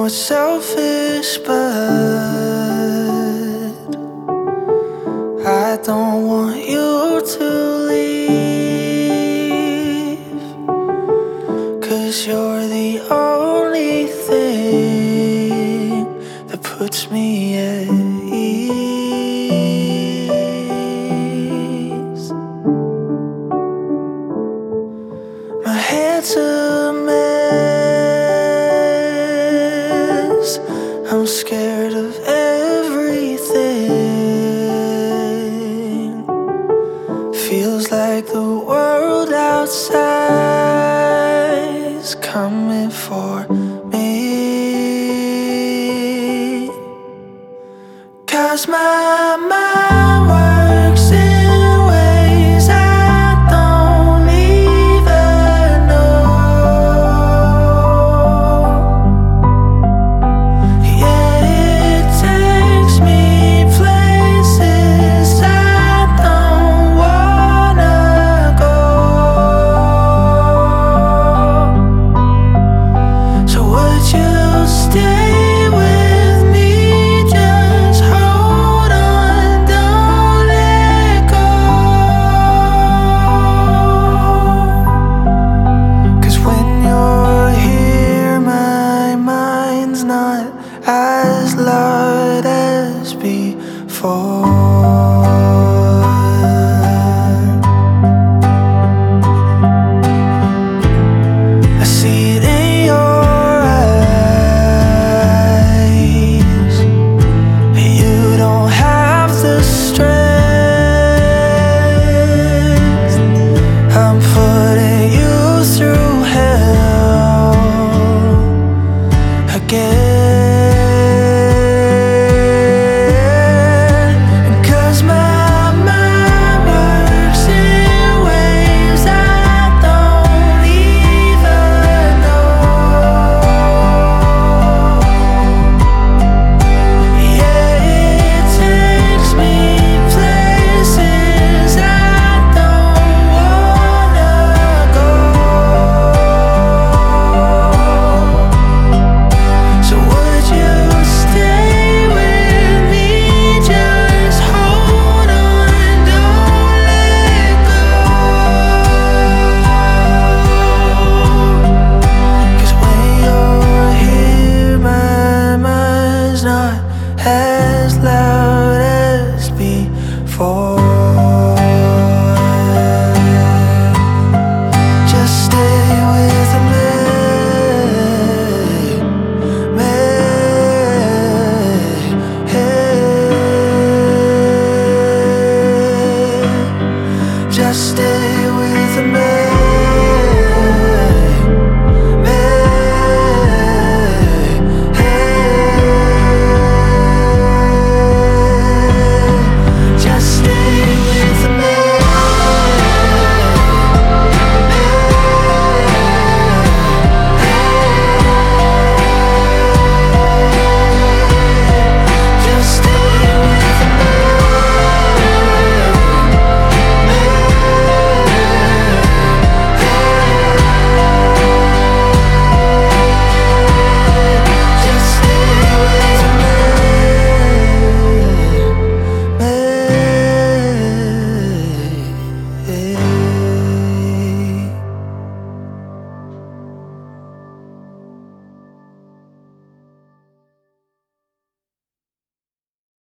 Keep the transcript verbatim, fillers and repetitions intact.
know it's selfish, but I don't want you to leave, 'cause you're the only thing that puts me at ease. My head's a mess, I'm scared of everything. Feels like the world outside's coming for me, 'cause my mind works in ways I don't even know. Yeah, it takes me places I don't wanna go. So would you stay with me? Just hold on, don't let go. 'Cause when you're here, my mind's not as loud as before. I see it in your eyes, you don't have the strength. I'm putting you through hell again. And 'cause my mind works in ways I don't even know. Yeah, it takes me places I don't wanna go. So would you stay with me? Just hold on, don't let go. 'Cause when you're here, my mind's not as loud